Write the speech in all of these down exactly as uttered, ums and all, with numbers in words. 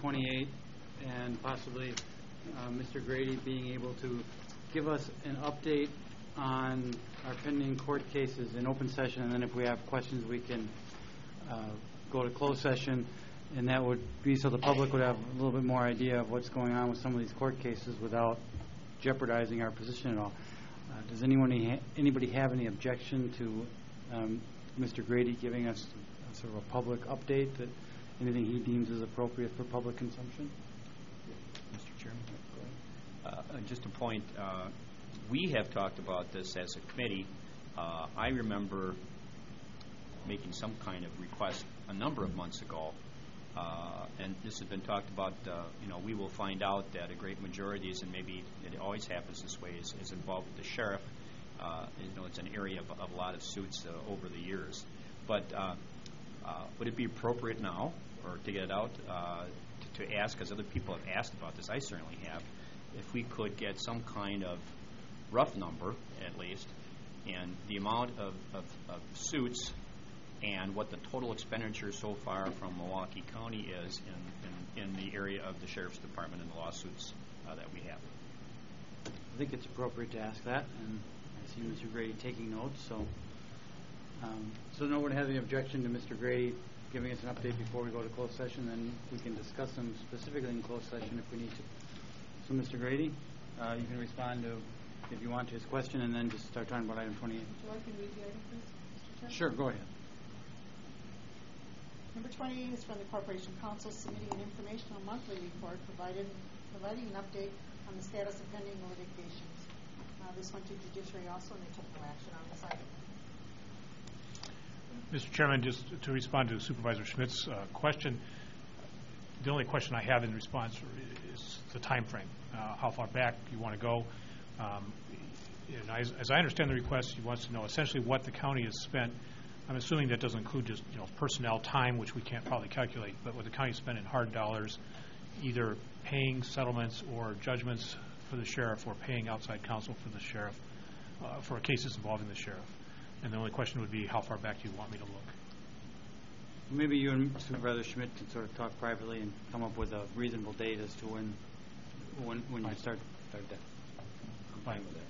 twenty-eight, and possibly uh, Mister Grady being able to give us an update on our pending court cases in open session, and then if we have questions we can uh, go to closed session, and that would be so the public would have a little bit more idea of what's going on with some of these court cases without jeopardizing our position at all. Uh, does anyone ha anybody have any objection to um, Mister Grady giving us a, sort of a public update, that anything he deems is appropriate for public consumption? Mister Chairman, go ahead. Uh, just a point. Uh, we have talked about this as a committee. Uh, I remember making some kind of request a number of months ago, uh, and this has been talked about. Uh, you know, we will find out that a great majority is, and maybe it always happens this way, is, is involved with the sheriff. Uh, you know, it's an area of, of a lot of suits uh, over the years. But uh, uh, would it be appropriate now, or to get it out, uh, to, to ask, because other people have asked about this, I certainly have, if we could get some kind of rough number, at least, and the amount of, of, of suits and what the total expenditure so far from Milwaukee County is in, in, in the area of the Sheriff's Department and the lawsuits uh, that we have. I think it's appropriate to ask that, and I see Mister Grady taking notes. So, um, so no one has any objection to Mister Grady giving us an update before we go to closed session, then we can discuss them specifically in closed session if we need to. So, Mister Grady, uh, you can respond to, if you want, to his question, and then just start talking about item twenty-eight. Would you like me to read the item, please, Mister Chairman? Sure, go ahead. Number twenty-eight is from the Corporation Council submitting an informational monthly report provided, providing an update on the status of pending litigations. Uh, this went to judiciary also, and they took no action on this item. Mister Chairman, just to respond to Supervisor Schmidt's uh, question, the only question I have in response is the time frame, uh, how far back you want to go. Um, and I, as I understand the request, he wants to know essentially what the county has spent. I'm assuming that doesn't include just you know personnel time, which we can't probably calculate, but what the county spent in hard dollars, either paying settlements or judgments for the sheriff or paying outside counsel for the sheriff uh, for cases involving the sheriff. And the only question would be, how far back do you want me to look? Maybe you and Supervisor Schmidt can sort of talk privately and come up with a reasonable date as to when when, when you start, start that. I'm fine with that.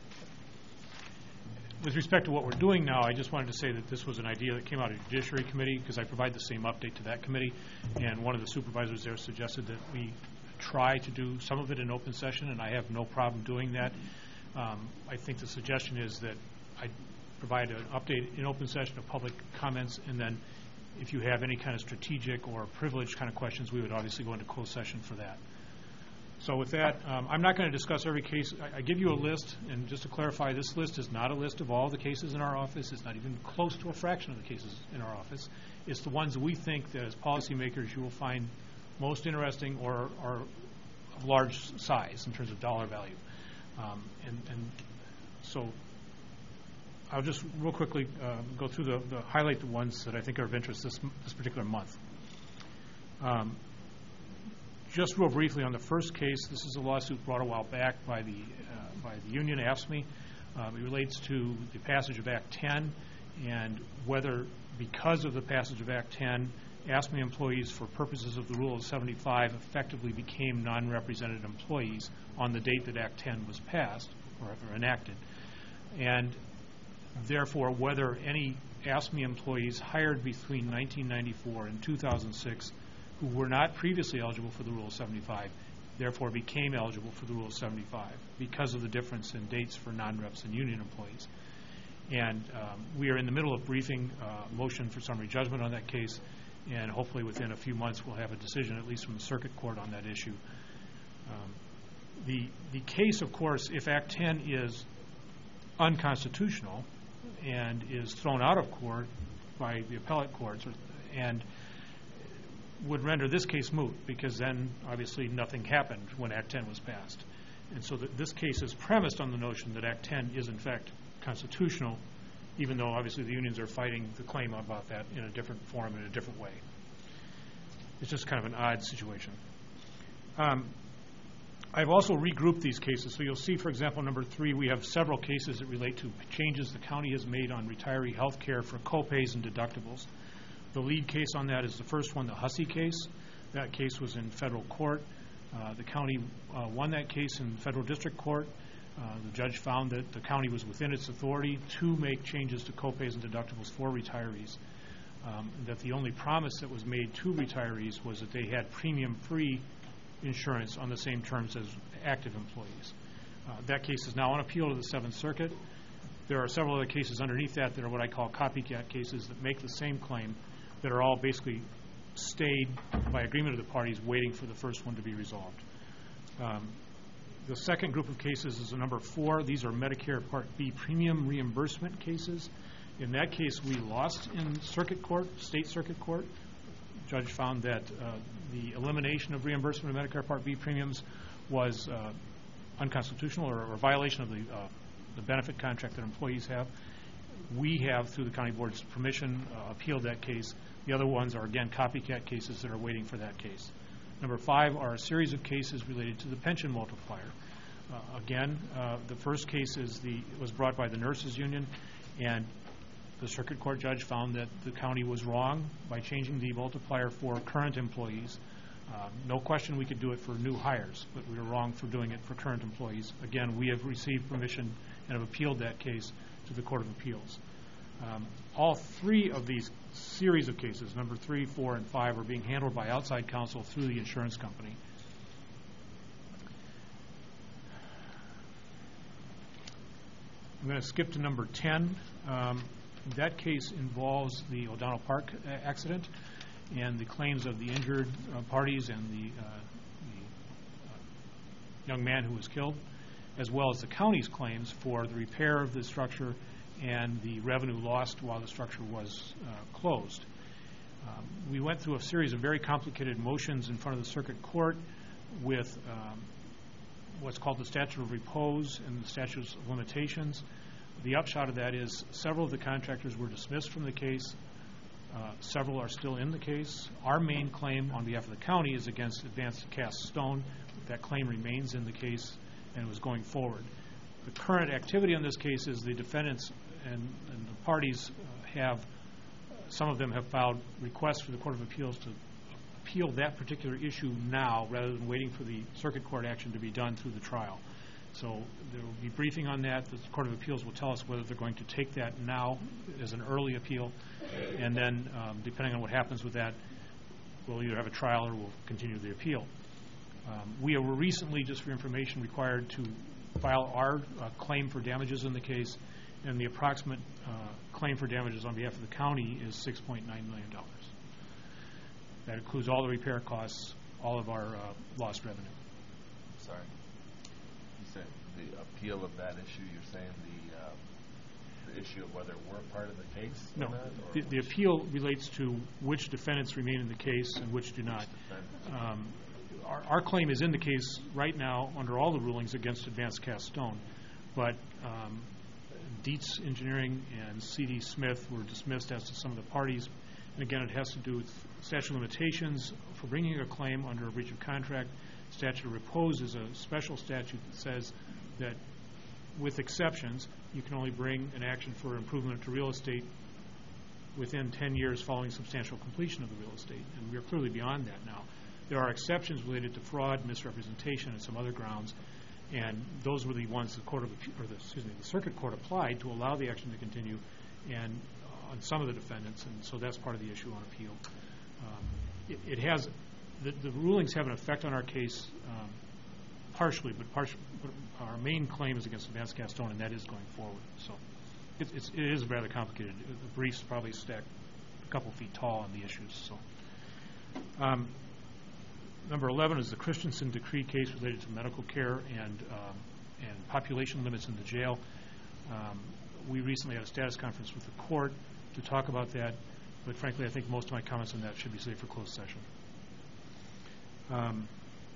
With respect to what we're doing now, I just wanted to say that this was an idea that came out of the Judiciary Committee, because I provide the same update to that committee, and one of the supervisors there suggested that we try to do some of it in open session, and I have no problem doing that. Um, I think the suggestion is that I provide an update in open session of public comments, and then if you have any kind of strategic or privileged kind of questions, we would obviously go into closed session for that. So with that, um, I'm not going to discuss every case. I, I give you a list, and just to clarify, this list is not a list of all the cases in our office. It's not even close to a fraction of the cases in our office. It's the ones that we think that as policymakers you will find most interesting or, or of large size in terms of dollar value. Um, and, and so I'll just real quickly uh, go through the, the highlight the ones that I think are of interest this, this particular month. Um, Just real briefly on the first case, this is a lawsuit brought a while back by the uh, by the union, AFSCME. Um, it relates to the passage of Act ten and whether, because of the passage of Act ten, AFSCME employees, for purposes of the Rule of seventy-five, effectively became non-represented employees on the date that Act ten was passed or, or enacted, and therefore whether any AFSCME employees hired between nineteen ninety-four and two thousand six who were not previously eligible for the Rule of seventy-five, therefore became eligible for the Rule of seventy-five because of the difference in dates for non-reps and union employees. And um, we are in the middle of briefing uh, motion for summary judgment on that case, and hopefully within a few months we'll have a decision, at least from the circuit court, on that issue. Um, the, the case, of course, if Act ten is unconstitutional and is thrown out of court by the appellate courts, or, and would render this case moot, because then obviously nothing happened when Act ten was passed. And so that this case is premised on the notion that Act ten is in fact constitutional, even though obviously the unions are fighting the claim about that in a different form, in a different way. It's just kind of an odd situation. Um, I've also regrouped these cases. So you'll see, for example, number three, we have several cases that relate to changes the county has made on retiree health care for co-pays and deductibles. The lead case on that is the first one, the Hussey case. That case was in federal court. Uh, the county uh, won that case in federal district court. Uh, the judge found that the county was within its authority to make changes to copays and deductibles for retirees. Um, that the only promise that was made to retirees was that they had premium-free insurance on the same terms as active employees. Uh, that case is now on appeal to the Seventh Circuit. There are several other cases underneath that that are what I call copycat cases that make the same claim, that are all basically stayed by agreement of the parties waiting for the first one to be resolved. Um, the second group of cases is a number four. These are Medicare Part B premium reimbursement cases. In that case, we lost in circuit court, state circuit court. The judge found that uh, the elimination of reimbursement of Medicare Part B premiums was uh, unconstitutional or, or a violation of the, uh, the benefit contract that employees have. We have, through the county board's permission, uh, appealed that case. The other ones are, again, copycat cases that are waiting for that case. Number five are a series of cases related to the pension multiplier. Uh, again, uh, the first case is the, was brought by the nurses union, and the circuit court judge found that the county was wrong by changing the multiplier for current employees. Uh, no question we could do it for new hires, but we were wrong for doing it for current employees. Again, we have received permission and have appealed that case to the Court of Appeals. Um, all three of these series of cases, number three, four, and five, are being handled by outside counsel through the insurance company. I'm going to skip to number ten. Um, that case involves the O'Donnell Park uh, accident and the claims of the injured uh, parties and the, uh, the uh, young man who was killed, as well as the county's claims for the repair of the structure and the revenue lost while the structure was uh, closed. Um, we went through a series of very complicated motions in front of the circuit court with um, what's called the statute of repose and the statutes of limitations. The upshot of that is several of the contractors were dismissed from the case. Uh, several are still in the case. Our main claim on behalf of the county is against Advanced Cast Stone. That claim remains in the case and was going forward. The current activity on this case is the defendants and, and the parties uh, have, some of them have filed requests for the Court of Appeals to appeal that particular issue now rather than waiting for the circuit court action to be done through the trial. So there will be briefing on that. The Court of Appeals will tell us whether they're going to take that now as an early appeal, and then um, depending on what happens with that, we'll either have a trial or we'll continue the appeal. Um, we were recently, just for information, required to file our uh, claim for damages in the case, and the approximate uh, claim for damages on behalf of the county is six point nine million dollars. That includes all the repair costs, all of our uh, lost revenue. Sorry. You said the appeal of that issue, you're saying the, uh, the issue of whether we're part of the case? No. Or not, The, the appeal relates to which defendants remain in the case and which do not. Um, our, our claim is in the case right now under all the rulings against Advanced Cast Stone, but um, Dietz Engineering and C D Smith were dismissed as to some of the parties. And again, it has to do with statute of limitations for bringing a claim under a breach of contract. Statute of repose is a special statute that says that with exceptions, you can only bring an action for improvement to real estate within ten years following substantial completion of the real estate. And we are clearly beyond that now. There are exceptions related to fraud, misrepresentation, and some other grounds. And those were the ones the court of, or the, excuse me, the circuit court applied to allow the action to continue, and uh, on some of the defendants, and so that's part of the issue on appeal. Um, it, it has the, the rulings have an effect on our case um, partially, but, partial, but our main claim is against Advanced Cast Stone, and that is going forward. So it, it's, it is rather complicated. The briefs probably stack a couple feet tall on the issues. So. Um, Number eleven is the Christensen decree case related to medical care and um, and population limits in the jail. Um, we recently had a status conference with the court to talk about that, but frankly, I think most of my comments on that should be saved for closed session. Um,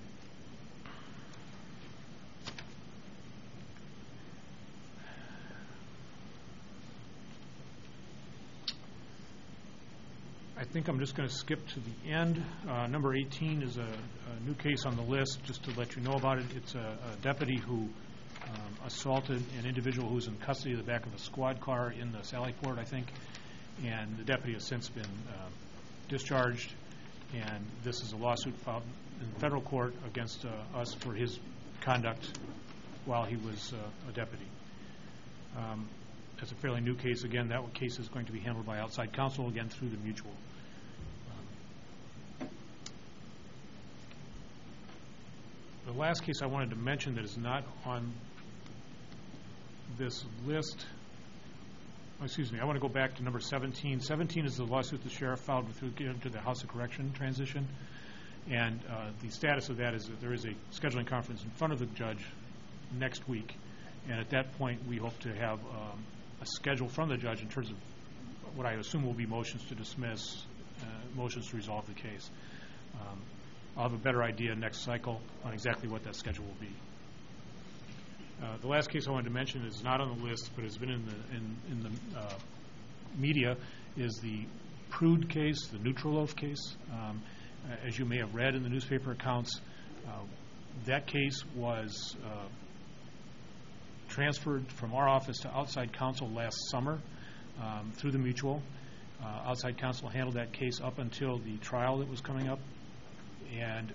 I think I'm just going to skip to the end. Uh, number eighteen is a, a new case on the list, just to let you know about it. It's a, a deputy who um, assaulted an individual who was in custody of the back of a squad car in the Sallyport, I think, and the deputy has since been uh, discharged. and this is a lawsuit filed in federal court against uh, us for his conduct while he was uh, a deputy. Um, It's a fairly new case. Again, that case is going to be handled by outside counsel, again, through the mutual. Um, The last case I wanted to mention that is not on this list, oh, excuse me, I want to go back to number seventeen. seventeen is the lawsuit the sheriff filed with regard to the House of Correction transition. And uh, the status of that is that there is a scheduling conference in front of the judge next week. And at that point, we hope to have um, a schedule from the judge in terms of what I assume will be motions to dismiss, uh, motions to resolve the case. Um, I'll have a better idea next cycle on exactly what that schedule will be. Uh, the last case I wanted to mention is not on the list, but has been in the in, in the uh, media, is the Prude case, the Neutral Oath case. Um, as you may have read in the newspaper accounts, uh, that case was uh, transferred from our office to outside counsel last summer um, through the mutual. Uh, outside counsel handled that case up until the trial that was coming up, and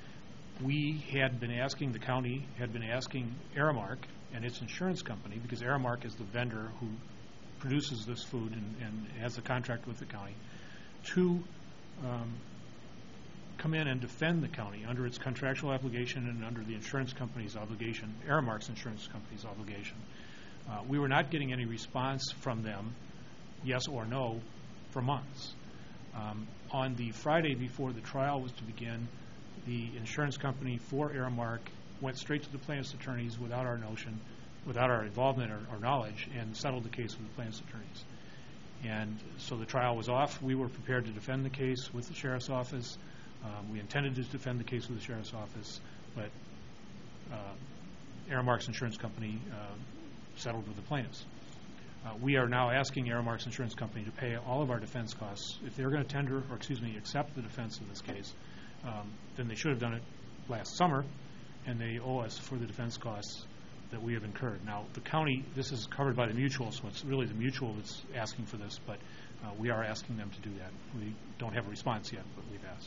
we had been asking, the county had been asking Aramark and its insurance company, because Aramark is the vendor who produces this food and, and has a contract with the county, to um, come in and defend the county under its contractual obligation and under the insurance company's obligation, Aramark's insurance company's obligation. Uh, we were not getting any response from them, yes or no, for months. Um, on the Friday before the trial was to begin, the insurance company for Aramark went straight to the plaintiff's attorneys without our notion, without our involvement or, or knowledge, and settled the case with the plaintiff's attorneys. And so the trial was off. We were prepared to defend the case with the sheriff's office. Um, we intended to defend the case with the sheriff's office, but uh, Aramark's insurance company uh, settled with the plaintiffs. Uh, we are now asking Aramark's insurance company to pay all of our defense costs. If they're going to tender, or excuse me, accept the defense in this case, um, then they should have done it last summer, and they owe us for the defense costs that we have incurred. Now, the county, this is covered by the mutual, so it's really the mutual that's asking for this, but uh, we are asking them to do that. We don't have a response yet, but we've asked.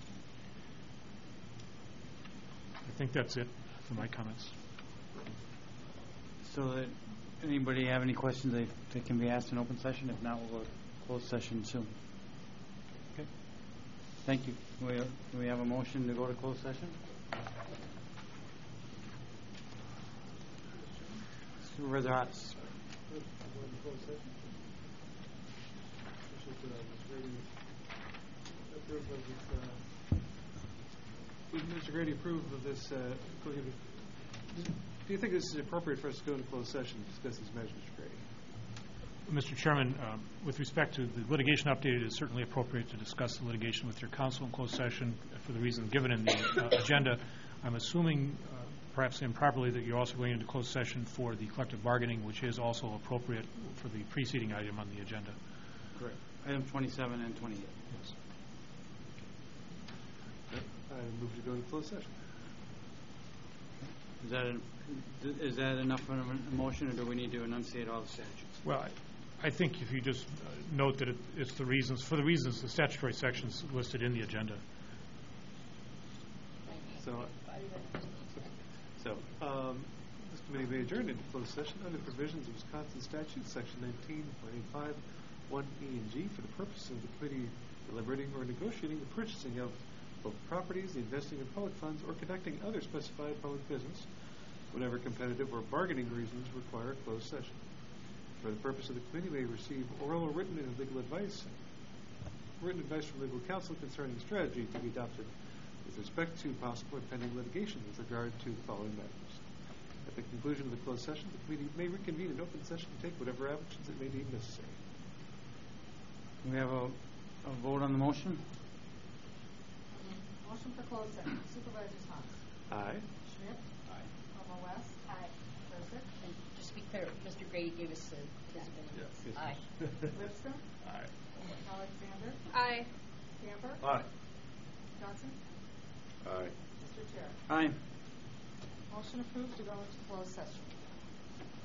I think that's it for my comments. So that anybody have any questions they, they can be asked in open session? If not, we'll go to closed session soon. Okay. Thank you. Do we, do we have a motion to go to closed session? Supervisor Hotz. Mister Grady, approve of this. Uh, do you think this is appropriate for us to go into closed session to discuss these measures, Mister Grady? Mister Chairman, um, with respect to the litigation update, it is certainly appropriate to discuss the litigation with your counsel in closed session for the reasons given in the uh, agenda. I'm assuming, uh, perhaps improperly, that you're also going into closed session for the collective bargaining, which is also appropriate for the preceding item on the agenda. Correct. Item twenty-seven and twenty-eight. Yes. I move to go into closed session. Is that a, is that enough of a motion, or do we need to enunciate all the statutes? Well, I, I think if you just uh, note that it, it's the reasons, for the reasons the statutory sections listed in the agenda. So, so um, this committee may adjourn into closed session under the provisions of Wisconsin statute, section nineteen point eight five, one E and G, for the purpose of the committee deliberating or negotiating the purchasing of both properties, the investing in public funds, or conducting other specified public business, whatever competitive or bargaining reasons require a closed session. For the purpose of the committee may receive oral or written legal advice, written advice from legal counsel concerning strategy to be adopted with respect to possible and pending litigation with regard to the following matters. At the conclusion of the closed session, the committee may reconvene in open session to take whatever actions it may deem necessary. Do we have a, a vote on the motion? Motion for closed session. Supervisors Hans. Aye. Schmidt. Aye. Elmo West. Aye. Berser. And just to be clear, Mister Grady gave us uh, his opinion. Yes. Aye. Lipscomb. Aye. Alexander. Aye. Camper. Aye. Johnson. Aye. Mister Chair. Aye. Motion approved to go into closed session.